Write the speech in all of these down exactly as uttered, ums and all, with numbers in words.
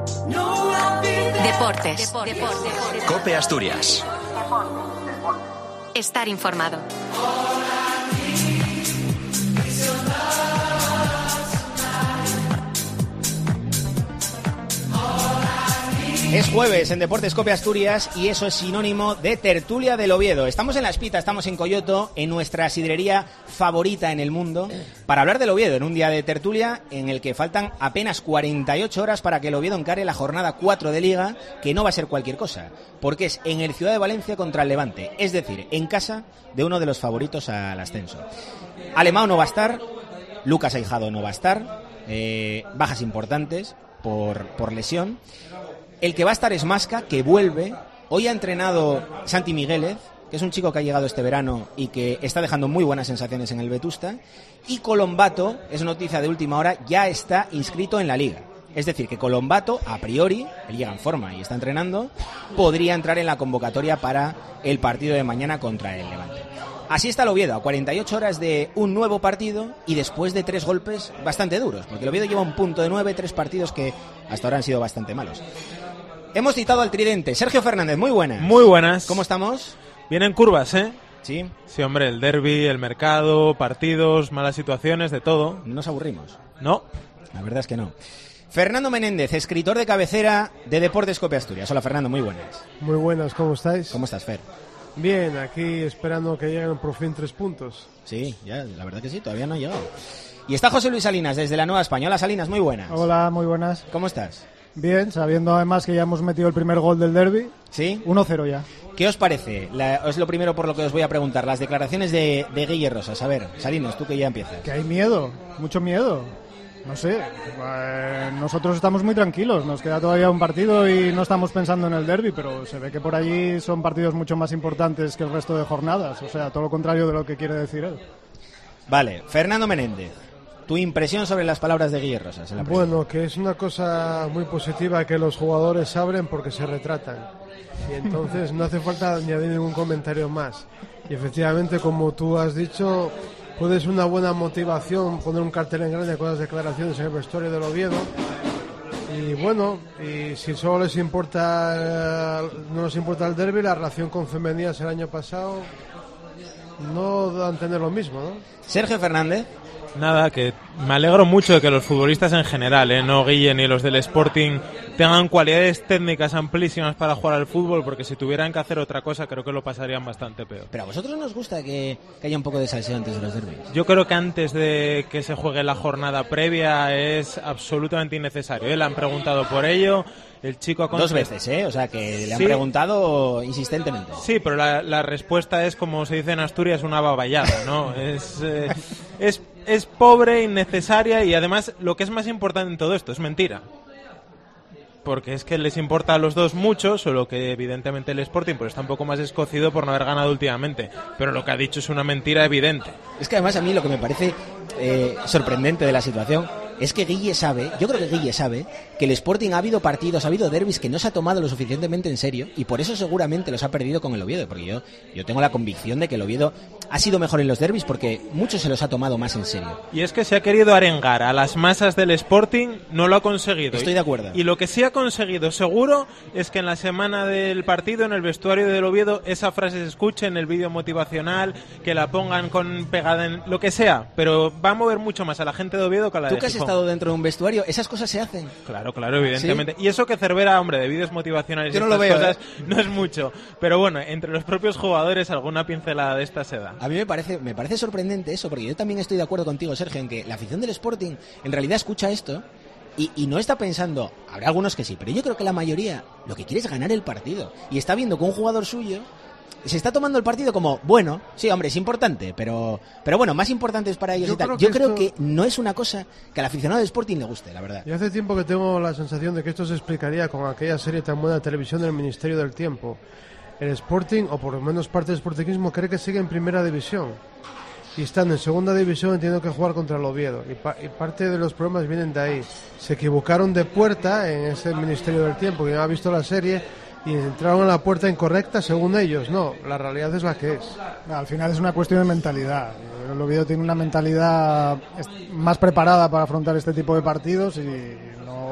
Deportes. Deportes. COPE Asturias. Estar informado. Es jueves en Deportes COPE Asturias y eso es sinónimo de tertulia del Oviedo. Estamos en La Espita, estamos en Coyoto, en nuestra sidrería favorita en el mundo, para hablar del Oviedo en un día de tertulia en el que faltan apenas cuarenta y ocho horas para que el Oviedo encare la jornada cuatro de Liga, que no va a ser cualquier cosa, porque es en el Ciudad de Valencia contra el Levante, es decir, en casa de uno de los favoritos al ascenso. Alemão no va a estar, Lucas Aijado no va a estar, eh, bajas importantes por, por lesión. El que va a estar es Masca, que vuelve. Hoy ha entrenado Santi Migueles, que es un chico que ha llegado este verano y que está dejando muy buenas sensaciones en el Vetusta. Y Colombato, es noticia de última hora, ya está inscrito en la Liga. Es decir, que Colombato, a priori, él llega en forma y está entrenando, podría entrar en la convocatoria para el partido de mañana contra el Levante. Así está el Oviedo, a cuarenta y ocho horas de un nuevo partido y después de tres golpes bastante duros, porque el Oviedo lleva un punto de nueve, tres partidos que hasta ahora han sido bastante malos. Hemos citado al tridente. Sergio Fernández, muy buenas. Muy buenas. ¿Cómo estamos? Vienen curvas, ¿eh? Sí. Sí, hombre, el derbi, el mercado, partidos, malas situaciones, de todo. ¿No nos aburrimos? No. La verdad es que no. Fernando Menéndez, escritor de cabecera de Deportes COPE Asturias. Hola, Fernando, muy buenas. Muy buenas, ¿cómo estáis? ¿Cómo estás, Fer? Bien, aquí esperando que lleguen por fin tres puntos. Sí, ya, la verdad que sí, todavía no ha llegado. Y está José Luis Salinas, desde la Nueva España. Hola, Salinas, muy buenas. Hola, muy buenas. ¿Cómo estás? Bien, sabiendo además que ya hemos metido el primer gol del derbi. ¿Sí? uno cero ya. ¿Qué os parece? La, es lo primero por lo que os voy a preguntar. Las declaraciones de, de Guille Rosas. A ver, Salinas, tú que ya empiezas. Que hay miedo, mucho miedo. No sé, eh, nosotros estamos muy tranquilos. Nos queda todavía un partido y no estamos pensando en el derbi, pero se ve que por allí son partidos mucho más importantes que el resto de jornadas. O sea, todo lo contrario de lo que quiere decir él. Vale, Fernando Menéndez. Tu impresión sobre las palabras de Guille Rosas. En la bueno, que es una cosa muy positiva que los jugadores abren porque se retratan. Y entonces no hace falta añadir ningún comentario más. Y efectivamente, como tú has dicho, puede ser una buena motivación poner un cartel en grande con las declaraciones en el vestuario del Oviedo. Y bueno, y si solo les importa, no nos importa el derbi, la relación con Femeninas el año pasado no dan a entender lo mismo, ¿no? Sergio Fernández. Nada, que me alegro mucho de que los futbolistas en general, ¿eh? no Guille ni los del Sporting, tengan cualidades técnicas amplísimas para jugar al fútbol, porque si tuvieran que hacer otra cosa creo que lo pasarían bastante peor. Pero a vosotros nos gusta que, que haya un poco de salseo antes de los derbis. Yo creo que antes de que se juegue la jornada previa es absolutamente innecesario, ¿eh? Le han preguntado por ello. El chico ha Dos veces, ¿eh? O sea, que le han sí. preguntado insistentemente. Sí, pero la, la respuesta es, como se dice en Asturias, una baballada, ¿no? es, eh, es, es pobre, innecesaria y además lo que es más importante en todo esto es mentira. Porque es que les importa a los dos mucho, solo que evidentemente el Sporting pues está un poco más escocido por no haber ganado últimamente. Pero lo que ha dicho es una mentira evidente. Es que además a mí lo que me parece eh, sorprendente de la situación es que Guille sabe, yo creo que Guille sabe, que el Sporting ha habido partidos, ha habido derbis que no se ha tomado lo suficientemente en serio y por eso seguramente los ha perdido con el Oviedo, porque yo, yo tengo la convicción de que el Oviedo ha sido mejor en los derbis porque muchos se los ha tomado más en serio. Y es que se ha querido arengar a las masas del Sporting, no lo ha conseguido. Estoy de acuerdo. Y lo que sí ha conseguido seguro es que en la semana del partido, en el vestuario del Oviedo, esa frase se escuche en el vídeo motivacional, que la pongan con pegada en lo que sea, pero va a mover mucho más a la gente de Oviedo que a la de Tú que has Gijón. estado dentro de un vestuario, esas cosas se hacen. Claro, claro, evidentemente. ¿Sí? Y eso que Cervera, hombre, de vídeos motivacionales Yo y no lo estas veo, cosas, ¿eh? No es mucho. Pero bueno, entre los propios jugadores alguna pincelada de esta se da. A mí me parece, me parece sorprendente eso, porque yo también estoy de acuerdo contigo, Sergio, en que la afición del Sporting en realidad escucha esto y, y no está pensando, habrá algunos que sí, pero yo creo que la mayoría lo que quiere es ganar el partido. Y está viendo que un jugador suyo se está tomando el partido como, bueno, sí, hombre, es importante, pero pero bueno, más importante es para ellos Yo y tal. creo Yo que creo esto... que no es una cosa que al aficionado del Sporting le guste, la verdad. Y hace tiempo que tengo la sensación de que esto se explicaría con aquella serie tan buena de televisión del Ministerio del Tiempo. El Sporting, o por lo menos parte del sportingismo, cree que sigue en primera división. Y están en segunda división y tienen que jugar contra el Oviedo. Y, pa- y parte de los problemas vienen de ahí. Se equivocaron de puerta en ese Ministerio del Tiempo, que no ha visto la serie, y entraron a la puerta incorrecta según ellos. No, la realidad es la que es. Al final es una cuestión de mentalidad. El Oviedo tiene una mentalidad más preparada para afrontar este tipo de partidos y no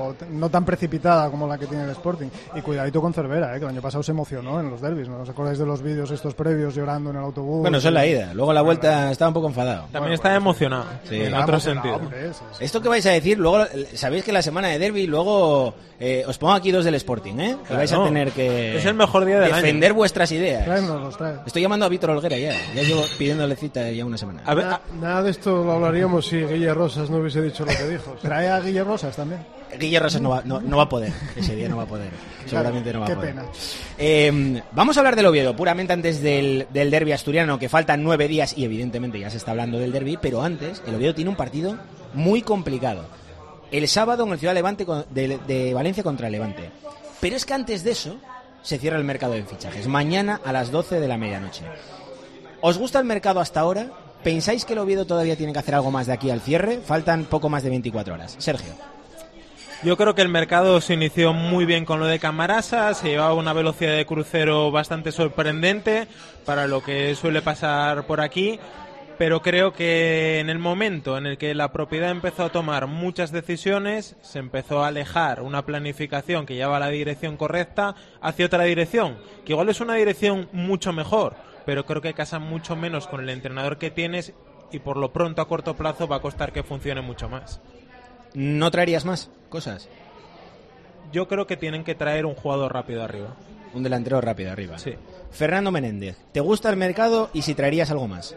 pero no tan precipitada como la que tiene el Sporting. Y cuidadito con Cervera, ¿eh? Que el año pasado se emocionó en los derbis, ¿no os acordáis de los vídeos estos previos llorando en el autobús? Bueno, eso es la ida. Luego la vuelta estaba un poco enfadado. También Bueno, está bueno, emocionado, sí. en Era otro emocionado, sentido. hombre, sí, sí. Esto que vais a decir, luego sabéis que la semana de derby, luego eh, os pongo aquí dos del Sporting, ¿eh? Que vais a Claro. tener que Es el mejor día del defender año. vuestras ideas. Tráenos, trae. Estoy llamando a Víctor Olguera ya. Ya llevo pidiéndole cita ya una semana. A ver, Nada, nada de esto lo hablaríamos si Guille Rosas no hubiese dicho lo que dijo. Trae a Guille Rosas también. Guille Rosas no va, no, no va a poder. Ese día no va a poder. Seguramente no va Qué a poder. pena. Eh, vamos a hablar del Oviedo, puramente antes del, del derbi asturiano, que faltan nueve días y evidentemente ya se está hablando del derbi, pero antes el Oviedo tiene un partido muy complicado. El sábado en el Ciudad Levante con- de, de Valencia contra el Levante. Pero es que antes de eso se cierra el mercado de fichajes. Mañana a las doce de la medianoche. ¿Os gusta el mercado hasta ahora? ¿Pensáis que el Oviedo todavía tiene que hacer algo más de aquí al cierre? Faltan poco más de veinticuatro horas. Sergio. yo creo que el mercado se inició muy bien con lo de Camarasa, se llevaba una velocidad de crucero bastante sorprendente para lo que suele pasar por aquí, pero creo que en el momento en el que la propiedad empezó a tomar muchas decisiones, se empezó a alejar una planificación que lleva la dirección correcta hacia otra dirección, que igual es una dirección mucho mejor, pero creo que casa mucho menos con el entrenador que tienes y por lo pronto a corto plazo va a costar que funcione mucho más. ¿No traerías más cosas? Yo creo que tienen que traer un jugador rápido arriba. Un delantero rápido arriba. Sí. Fernando Menéndez, ¿te gusta el mercado y si traerías algo más?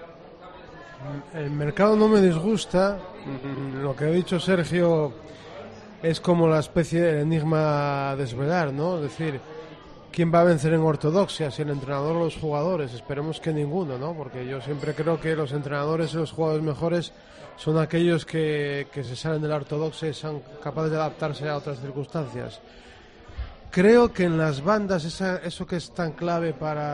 El mercado no me disgusta. Lo que ha dicho Sergio es como la especie de enigma a desvelar, ¿no? Es decir, ¿quién va a vencer en ortodoxia? ¿Si el entrenador o los jugadores? Esperemos que ninguno, ¿no? Porque yo siempre creo que los entrenadores y los jugadores mejores son aquellos que, que se salen de la ortodoxia y son capaces de adaptarse a otras circunstancias. Creo que en las bandas, esa, eso que es tan clave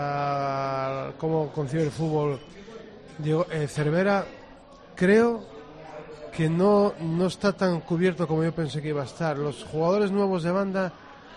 para cómo concibe el fútbol, Diego, eh, Cervera, creo que no, no está tan cubierto como yo pensé que iba a estar. Los jugadores nuevos de banda,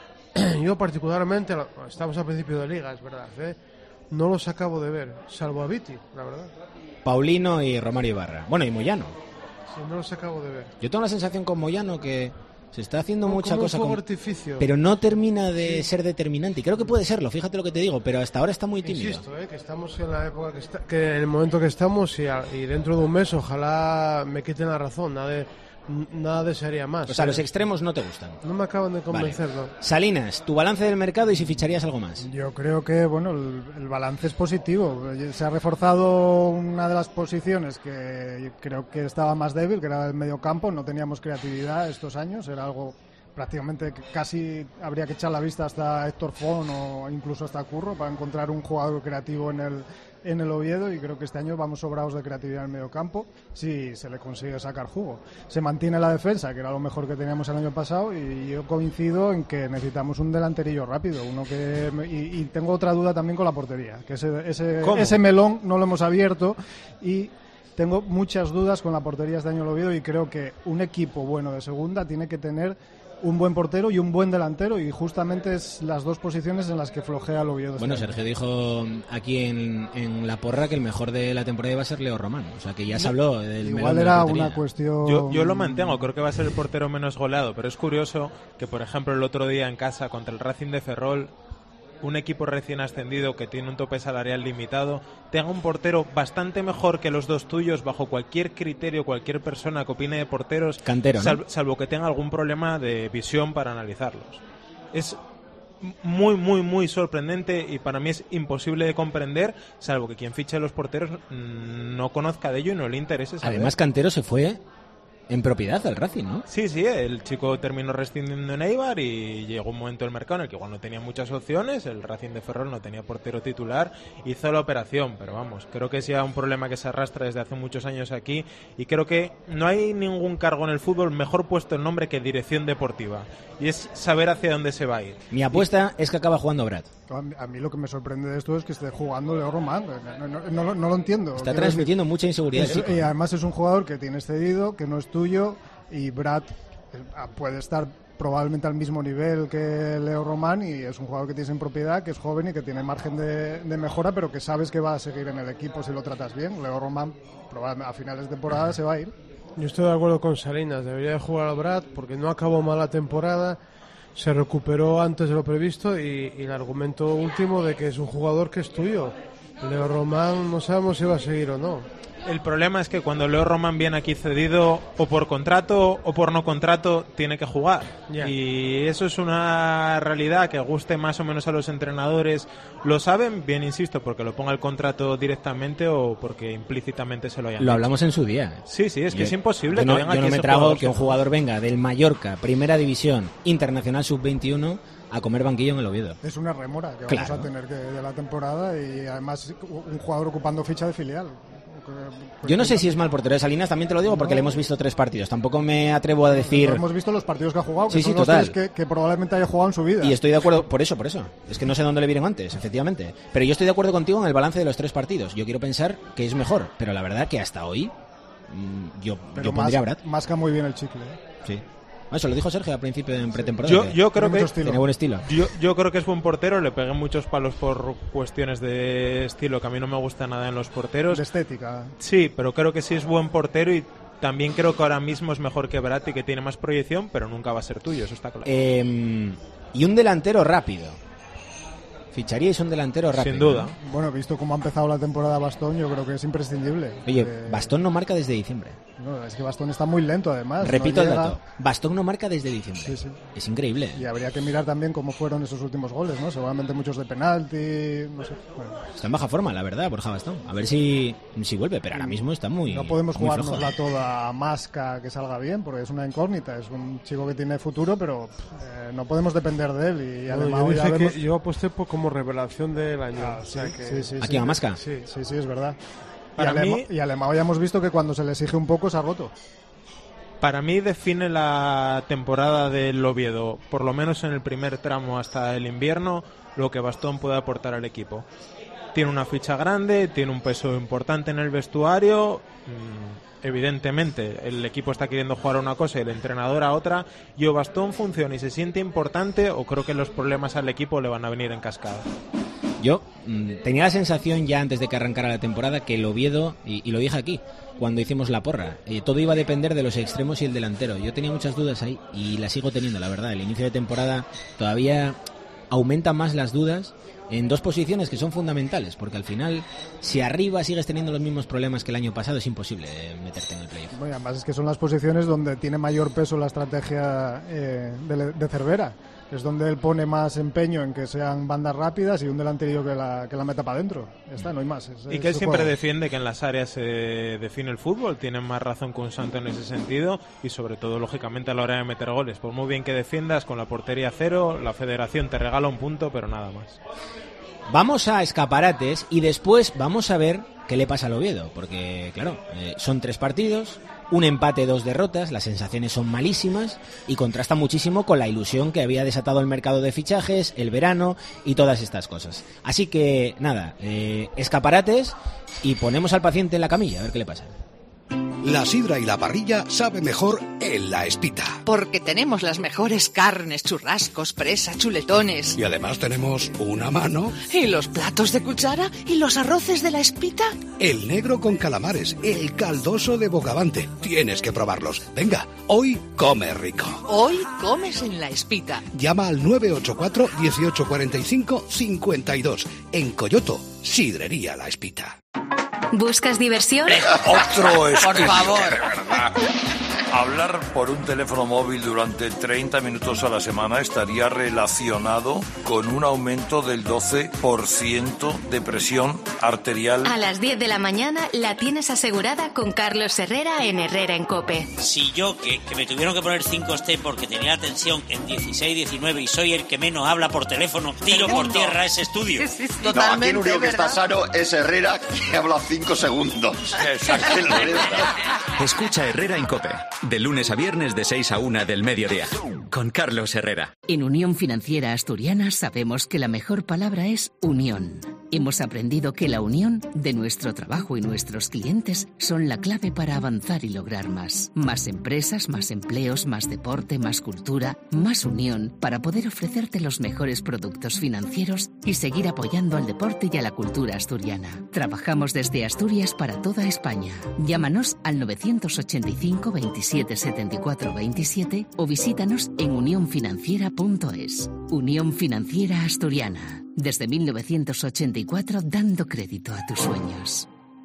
yo particularmente, estamos a principio de liga, es verdad, ¿eh? No los acabo de ver, salvo a Viti, la verdad. Paulino y Romario Ibarra. Bueno, y Moyano. Sí, no los acabo de ver. Yo tengo la sensación con Moyano que se está haciendo Como- mucha como un cosa, fuego con- artificio. pero no termina de ser determinante. Y creo que puede serlo, fíjate lo que te digo, pero hasta ahora está muy tímido. Insisto, ¿eh? Que estamos en la época que, está, que en el momento que estamos y, a- y dentro de un mes ojalá me quiten la razón, nada de, nada desearía más. O sea, ¿eh? los extremos no te gustan. No me acaban de Vale. convencer, ¿no? Salinas, tu balance del mercado y si ficharías algo más. Yo creo que bueno el, el balance es positivo. Se ha reforzado una de las posiciones que creo que estaba más débil, que era el mediocampo. No teníamos creatividad estos años, era algo prácticamente que casi habría que echar la vista hasta Héctor Fon o incluso hasta Curro para encontrar un jugador creativo en el en el Oviedo, y creo que este año vamos sobrados de creatividad en el mediocampo si se le consigue sacar jugo. Se mantiene la defensa, que era lo mejor que teníamos el año pasado, y yo coincido en que necesitamos un delanterillo rápido, uno que y, y tengo otra duda también con la portería, que ese ese, ¿Cómo? ese melón no lo hemos abierto y tengo muchas dudas con la portería este año en el Oviedo, y creo que un equipo bueno de segunda tiene que tener un buen portero y un buen delantero, y justamente es las dos posiciones en las que flojea el Oviedo. Bueno, este año. Sergio dijo aquí en, en La Porra que el mejor de la temporada iba a ser Leo Román. O sea, que ya se habló del melón Igual de la era portería. una cuestión. Yo, yo lo mantengo, creo que va a ser el portero menos goleado, pero es curioso que, por ejemplo, el otro día en casa contra el Racing de Ferrol, un equipo recién ascendido que tiene un tope salarial limitado, tenga un portero bastante mejor que los dos tuyos bajo cualquier criterio, cualquier persona que opine de porteros, Cantero, ¿no? sal- salvo que tenga algún problema de visión para analizarlos. Es muy, muy, muy sorprendente y para mí es imposible de comprender, salvo que quien fiche los porteros mm, no conozca de ello y no le interese saber. Además, Cantero se fue en propiedad al Racing, ¿no? Sí, sí, el chico terminó rescindiendo en Eibar y llegó un momento del mercado en el que igual no tenía muchas opciones, el Racing de Ferrol no tenía portero titular, hizo la operación, pero vamos, creo que es ya un problema que se arrastra desde hace muchos años aquí y creo que no hay ningún cargo en el fútbol mejor puesto en nombre que dirección deportiva y es saber hacia dónde se va a ir. Mi apuesta es que acaba jugando Brad. A mí, a mí lo que me sorprende de esto es que esté jugando Leo Román. No, no, no, lo- no lo entiendo. Está Quiero transmitiendo mucha inseguridad. decir, el es- chico. y además es un jugador que tienes cedido, que no es tuyo, y Brad eh, puede estar probablemente al mismo nivel que Leo Román, y es un jugador que tienes en propiedad, que es joven y que tiene margen de, de mejora, pero que sabes que va a seguir en el equipo si lo tratas bien. Leo Román probablemente a finales de temporada se va a ir. Yo estoy de acuerdo con Salinas, debería de jugar al Brad porque no acabó mal la temporada, se recuperó antes de lo previsto y, y el argumento último de que es un jugador que es tuyo. Leo Román no sabemos si va a seguir o no. El problema es que cuando Leo Román viene aquí cedido o por contrato o por no contrato, tiene que jugar. Yeah. Y eso es una realidad que guste más o menos a los entrenadores. Lo saben, bien insisto, porque lo ponga el contrato directamente o porque implícitamente se lo hayan Lo hecho. Hablamos en su día. Sí, sí, es que yo, es imposible yo no, que venga yo aquí no me ese trago jugador que un jugador venga del Mallorca, Primera División, Internacional sub veintiuno, a comer banquillo en el Oviedo. Es una rémora que claro. vamos a tener que de la temporada y además un jugador ocupando ficha de filial. Yo no sé si es mal portero de Salinas, también te lo digo porque no. le hemos visto tres partidos. Tampoco me atrevo a decir... No hemos visto los partidos que ha jugado, que sí, son sí, los total. tres que, que probablemente haya jugado en su vida. Y estoy de acuerdo, por eso, por eso. Es que no sé dónde le vieron antes, efectivamente. Pero yo estoy de acuerdo contigo en el balance de los tres partidos. Yo quiero pensar que es mejor, pero la verdad que hasta hoy mmm, yo, yo pondría a Brad. Masca muy bien el chicle, ¿eh? Sí. Eso lo dijo Sergio al principio en pretemporada. Yo, yo creo que tiene buen estilo. Yo, yo creo que es buen portero. Le pegué muchos palos por cuestiones de estilo que a mí no me gusta nada en los porteros. De estética. Sí, pero creo que sí es buen portero y también creo que ahora mismo es mejor que Bratti, que tiene más proyección, pero nunca va a ser tuyo, eso está claro. Eh, y un delantero rápido. Ficharíais un delantero rápido. Sin duda. ¿no? Bueno, visto cómo ha empezado la temporada Bastón, yo creo que es imprescindible. Oye, eh... Bastón no marca desde diciembre. No, es que Bastón está muy lento, además. Repito no el dato. Bastón no marca desde diciembre. Sí, sí. Es increíble. Y habría que mirar también cómo fueron esos últimos goles, ¿no? Seguramente muchos de penalti, no sé. Bueno. Está en baja forma, la verdad, Borja Bastón. A ver si, si vuelve, pero ahora mismo está muy No podemos muy jugárnosla toda a Masca que salga bien, porque es una incógnita. Es un chico que tiene futuro, pero eh, no podemos depender de él. Y además no, yo, ya vemos... que yo aposté por como revelación del año. Ah, o sí, sea que... sí, sí, ¿Aquí sí, a Masca? Sí, sí, sí, es verdad. Para y Alema, mí... y Alemão ya hemos visto que cuando se le exige un poco se ha roto. Para mí define la temporada del Oviedo, por lo menos en el primer tramo hasta el invierno, lo que Bastón puede aportar al equipo. Tiene una ficha grande, tiene un peso importante en el vestuario. Evidentemente, el equipo está queriendo jugar a una cosa y el entrenador a otra. Y o Bastón funciona y se siente importante, o creo que los problemas al equipo le van a venir en cascada. Yo mmm, tenía la sensación ya antes de que arrancara la temporada que el Oviedo, y, y lo dije aquí cuando hicimos la porra, eh, todo iba a depender de los extremos y el delantero. Yo tenía muchas dudas ahí y las sigo teniendo, la verdad. El inicio de temporada todavía aumenta más las dudas en dos posiciones que son fundamentales, porque al final, si arriba sigues teniendo los mismos problemas que el año pasado, es imposible eh, meterte en el playoff. Bueno, además es que son las posiciones donde tiene mayor peso la estrategia eh, de, de Cervera. Es donde él pone más empeño en que sean bandas rápidas y un delanterillo que la, que la meta para adentro. Ya está, no hay más. Es, y que él siempre juego. defiende que en las áreas se define el fútbol. Tienen más razón que un santo en ese sentido y sobre todo, lógicamente, a la hora de meter goles. Por muy bien que defiendas, con la portería cero, la federación te regala un punto, pero nada más. Vamos a escaparates y después vamos a ver qué le pasa al Oviedo. Porque, claro, eh, son tres partidos... Un empate, dos derrotas, las sensaciones son malísimas y contrasta muchísimo con la ilusión que había desatado el mercado de fichajes, el verano y todas estas cosas. Así que, nada, eh, escaparates y ponemos al paciente en la camilla, a ver qué le pasa. La sidra y la parrilla sabe mejor en La Espita. Porque tenemos las mejores carnes, churrascos, presa, chuletones. Y además tenemos una mano. ¿Y los platos de cuchara? ¿Y los arroces de La Espita? El negro con calamares, el caldoso de Bogavante. Tienes que probarlos. Venga, hoy come rico. Hoy comes en La Espita. Llama al nueve ocho cuatro, dieciocho cuarenta y cinco, cincuenta y dos. En Coyoto, Sidrería La Espita. ¿Buscas diversión? Otro es Por favor. Hablar por un teléfono móvil durante treinta minutos a la semana estaría relacionado con un aumento del doce por ciento de presión arterial. A las diez de la mañana la tienes asegurada con Carlos Herrera en Herrera en COPE. Si yo, que, que me tuvieron que poner cinco stent porque tenía la tensión en dieciséis, diecinueve y soy el que menos habla por teléfono, tiro por tierra ese estudio. Sí, sí, no, aquí el único que está sano es Herrera, que habla cinco segundos. Exacto. Escucha Herrera en COPE. De lunes a viernes de seis a una del mediodía. Con Carlos Herrera. En Unión Financiera Asturiana sabemos que la mejor palabra es unión. Hemos aprendido que la unión de nuestro trabajo y nuestros clientes son la clave para avanzar y lograr más. Más empresas, más empleos, más deporte, más cultura, más unión para poder ofrecerte los mejores productos financieros y seguir apoyando al deporte y a la cultura asturiana. Trabajamos desde Asturias para toda España. Llámanos al nueve ocho cinco, veintisiete, setenta y cuatro, veintisiete o visítanos en unión financiera punto es. Unión Financiera Asturiana. Desde mil novecientos ochenta y cuatro dando crédito a tus sueños.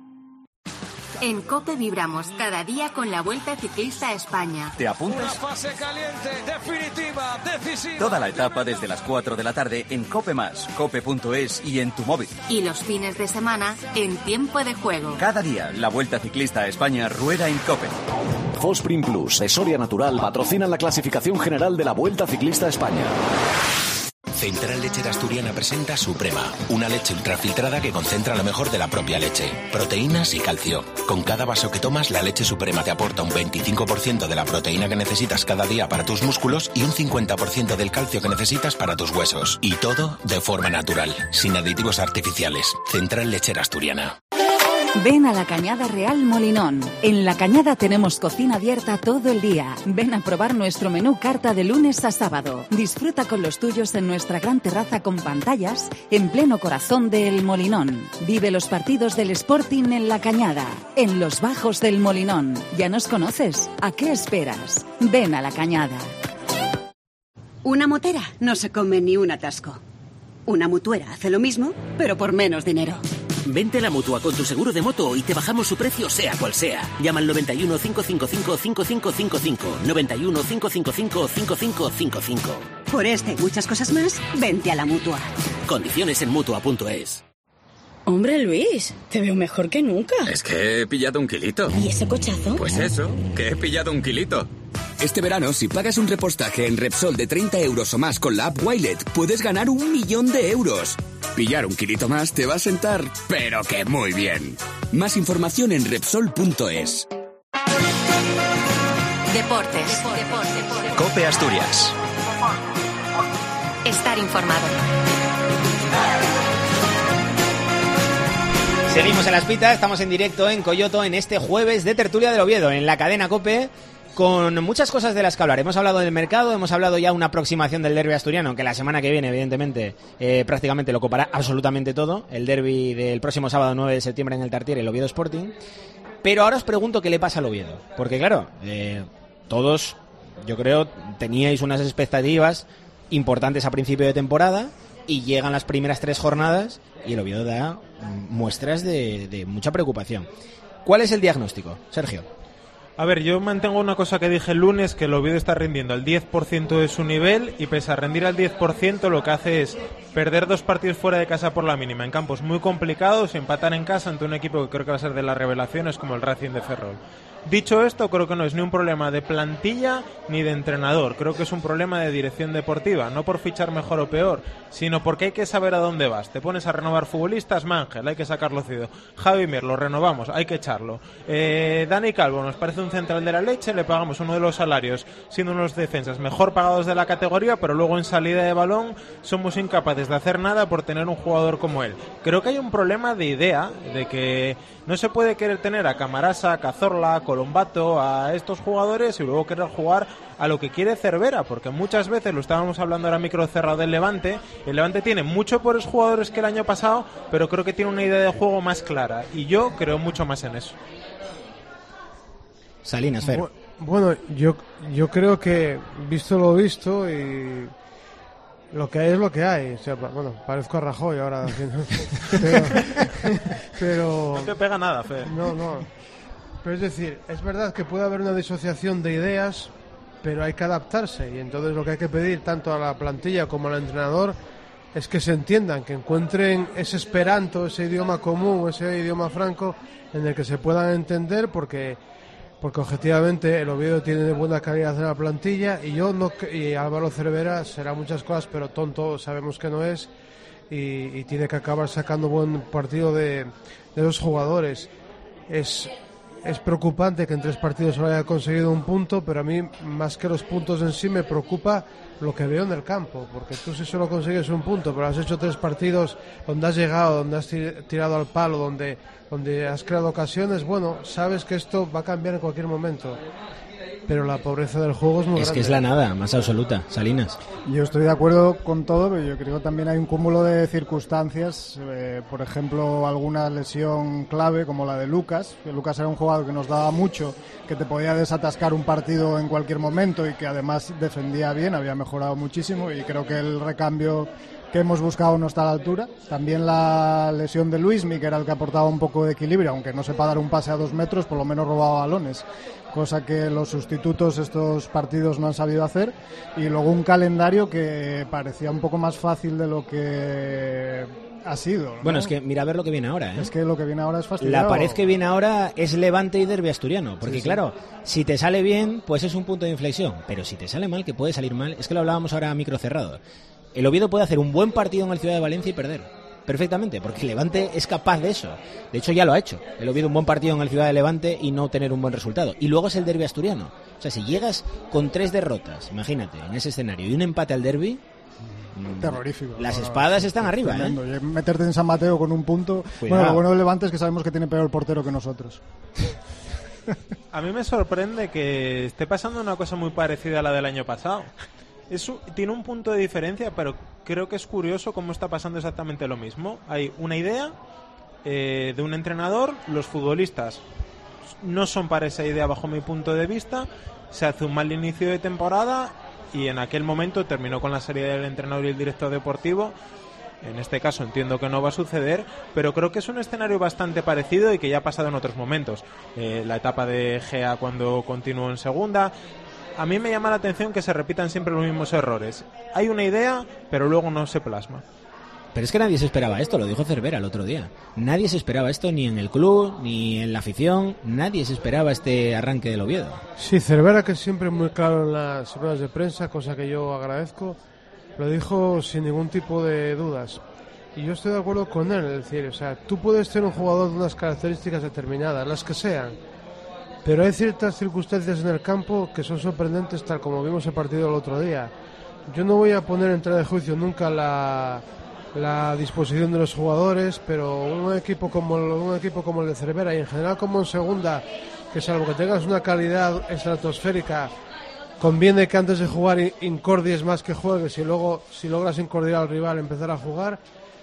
En COPE vibramos cada día con la Vuelta Ciclista a España. ¿Te apuntas? Una fase caliente, definitiva, decisiva. Toda la etapa desde las cuatro de la tarde en COPE más, cope punto es y en tu móvil. Y los fines de semana en Tiempo de Juego. Cada día la Vuelta Ciclista a España rueda en COPE. Fosprin Plus de Soria Natural patrocina la clasificación general de la Vuelta Ciclista a España. Central Lechera Asturiana presenta Suprema, una leche ultrafiltrada que concentra lo mejor de la propia leche, proteínas y calcio. Con cada vaso que tomas, la leche Suprema te aporta un veinticinco por ciento de la proteína que necesitas cada día para tus músculos y un cincuenta por ciento del calcio que necesitas para tus huesos. Y todo de forma natural, sin aditivos artificiales. Central Lechera Asturiana. Ven a La Cañada Real Molinón. En La Cañada tenemos cocina abierta todo el día. Ven a probar nuestro menú carta de lunes a sábado. Disfruta con los tuyos en nuestra gran terraza con pantallas en pleno corazón de El Molinón. Vive los partidos del Sporting en La Cañada, en los bajos del Molinón. ¿Ya nos conoces? ¿A qué esperas? Ven a La Cañada. Una motera no se come ni un atasco. Una mutuera hace lo mismo, pero por menos dinero. Vente a la Mutua con tu seguro de moto y te bajamos su precio sea cual sea. Llama al noventa y uno, cinco cinco cinco, cinco cinco cinco cinco. noventa y uno, cinco cinco cinco, cinco cinco cinco cinco. Por este y muchas cosas más, vente a la Mutua. Condiciones en mutua punto es. Hombre, Luis, te veo mejor que nunca. Es que he pillado un kilito. ¿Y ese cochazo? Pues eso, que he pillado un kilito. Este verano, si pagas un repostaje en Repsol de treinta euros o más con la app Wilet, puedes ganar un millón de euros. Pillar un kilito más te va a sentar, pero que muy bien. Más información en Repsol punto es. Deportes. COPE Asturias. Estar informado. Seguimos en las pitas, estamos en directo en Coyoto en este jueves de Tertulia del Oviedo, en la cadena COPE, con muchas cosas de las que hablar. Hemos hablado del mercado, hemos hablado ya de una aproximación del derbi asturiano, aunque la semana que viene, evidentemente, eh, prácticamente lo copará absolutamente todo. El derbi del próximo sábado nueve de septiembre en el Tartiere, el Oviedo Sporting. Pero ahora os pregunto qué le pasa al Oviedo. Porque claro, eh, todos, yo creo, teníais unas expectativas importantes a principio de temporada y llegan las primeras tres jornadas y el Oviedo da muestras de, de mucha preocupación. ¿Cuál es el diagnóstico, Sergio? A ver, yo mantengo una cosa que dije el lunes, que el Oviedo está rindiendo al diez por ciento de su nivel y pese a rendir al diez por ciento lo que hace es perder dos partidos fuera de casa por la mínima, en campos muy complicados, empatar en casa ante un equipo que creo que va a ser de las revelaciones como el Racing de Ferrol. Dicho esto, creo que no es ni un problema de plantilla ni de entrenador. Creo que es un problema de dirección deportiva, no por fichar mejor o peor, sino porque hay que saber a dónde vas. Te pones a renovar futbolistas, Mangel, hay que sacarlo cido. Javi Mir, lo renovamos, hay que echarlo. Eh, Dani Calvo, nos parece un central de la leche, le pagamos uno de los salarios, siendo uno de los defensas mejor pagados de la categoría, pero luego en salida de balón somos incapaces de hacer nada por tener un jugador como él. Creo que hay un problema de idea, de que no se puede querer tener a Camarasa, a Cazorla, a Colombato, a estos jugadores y luego querer jugar a lo que quiere Cervera, porque muchas veces, lo estábamos hablando ahora micro cerrado del Levante, el Levante tiene mucho peores jugadores que el año pasado, pero creo que tiene una idea de juego más clara y yo creo mucho más en eso. Salinas, Fer. Bueno, yo, yo creo que, visto lo visto, y lo que hay es lo que hay. O sea, bueno, parezco a Rajoy ahora. pero, pero... No te pega nada, Fer. No, no. Pero es decir, es verdad que puede haber una disociación de ideas, pero hay que adaptarse. Y entonces lo que hay que pedir tanto a la plantilla como al entrenador es que se entiendan, que encuentren ese esperanto, ese idioma común, ese idioma franco en el que se puedan entender, porque... porque objetivamente el Oviedo tiene buena calidad en la plantilla y yo no y Álvaro Cervera será muchas cosas, pero tonto sabemos que no es y, y tiene que acabar sacando buen partido de, de los jugadores. Es es preocupante que en tres partidos solo haya conseguido un punto, pero a mí, más que los puntos en sí, me preocupa lo que veo en el campo, porque tú si solo consigues un punto, pero has hecho tres partidos donde has llegado, donde has tirado al palo, donde, donde has creado ocasiones, bueno, sabes que esto va a cambiar en cualquier momento. Pero la pobreza del juego es muy es grande. que es la nada, más absoluta. Salinas. Yo estoy de acuerdo con todo, pero yo creo que también hay un cúmulo de circunstancias. Eh, por ejemplo, alguna lesión clave como la de Lucas. Que Lucas era un jugador que nos daba mucho, que te podía desatascar un partido en cualquier momento y que además defendía bien, había mejorado muchísimo y creo que el recambio que hemos buscado no está a la altura. También la lesión de Luismi, que era el que aportaba un poco de equilibrio, aunque no sepa dar un pase a dos metros, por lo menos robaba balones, cosa que los sustitutos estos partidos no han sabido hacer. Y luego un calendario que parecía un poco más fácil de lo que ha sido, ¿no? Bueno, es que mira a ver lo que viene ahora, ¿eh? Es que lo que viene ahora es fastidiado. La pared que viene ahora es Levante y Derbi asturiano, porque sí, sí. claro, si te sale bien, pues es un punto de inflexión, pero si te sale mal, que puede salir mal, es que lo hablábamos ahora a micro cerrado. El Oviedo puede hacer un buen partido en el Ciudad de Valencia y perder, perfectamente, porque el Levante es capaz de eso. De hecho, ya lo ha hecho. El Oviedo un buen partido en el Ciudad de Levante y no tener un buen resultado. Y luego es el Derbi asturiano. O sea, si llegas con tres derrotas, imagínate, en ese escenario, y un empate al Derbi, terrorífico. Las espadas están arriba, tremendo. ¿eh? Meterte en San Mateo con un punto. Cuidado. Bueno, lo bueno del Levante es que sabemos que tiene peor portero que nosotros. A mí me sorprende que esté pasando una cosa muy parecida a la del año pasado. Es, tiene un punto de diferencia, pero creo que es curioso cómo está pasando exactamente lo mismo. Hay una idea eh, de un entrenador, los futbolistas no son para esa idea bajo mi punto de vista, se hace un mal inicio de temporada y en aquel momento terminó con la serie del entrenador y el director deportivo. En este caso entiendo que no va a suceder, pero creo que es un escenario bastante parecido y que ya ha pasado en otros momentos. Eh, la etapa de Gea cuando continuó en segunda. A mí me llama la atención que se repitan siempre los mismos errores. Hay una idea, pero luego no se plasma. Pero es que nadie se esperaba esto, lo dijo Cervera el otro día. Nadie se esperaba esto, ni en el club, ni en la afición. Nadie se esperaba este arranque del Oviedo. Sí, Cervera, que siempre muy claro en las ruedas de prensa, cosa que yo agradezco, lo dijo sin ningún tipo de dudas. Y yo estoy de acuerdo con él, es decir, o sea, tú puedes tener un jugador de unas características determinadas, las que sean, pero hay ciertas circunstancias en el campo que son sorprendentes, tal como vimos el partido el otro día. Yo no voy a poner en tela de juicio nunca la, la disposición de los jugadores, pero un equipo como un equipo como el de Cervera y en general como en segunda, que salvo que tengas una calidad estratosférica, conviene que antes de jugar incordies más que juegues y luego, si logras incordiar al rival, empezar a jugar.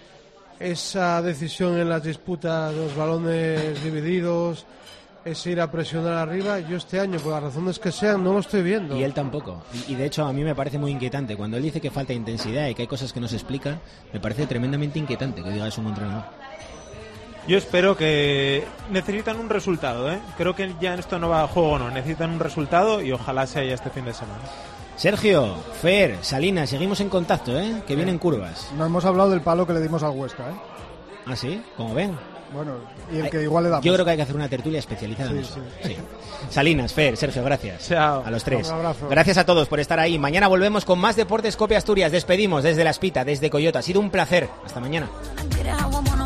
Esa decisión en las disputas, los balones divididos, es ir a presionar arriba. Yo este año, por las razones que sean, no lo estoy viendo. Y él tampoco. Y, y de hecho a mí me parece muy inquietante. Cuando él dice que falta intensidad y que hay cosas que no se explican, me parece tremendamente inquietante que diga eso un entrenador. Yo espero que necesitan un resultado, ¿eh? Creo que ya esto no va a juego, no. Necesitan un resultado y ojalá sea ya este fin de semana. Sergio, Fer, Salinas, seguimos en contacto, ¿eh? Que vienen curvas. No hemos hablado del palo que le dimos al Huesca, ¿eh? ¿Ah, sí? Como ven. Bueno, y el que igual le damos. Yo creo que hay que hacer una tertulia especializada sí, en eso. Sí. Sí. Salinas, Fer, Sergio, gracias. Chao. A los tres. Un abrazo. Gracias a todos por estar ahí. Mañana volvemos con más Deportes Cope Asturias. Despedimos desde La Espita, desde Coyota. Ha sido un placer. Hasta mañana.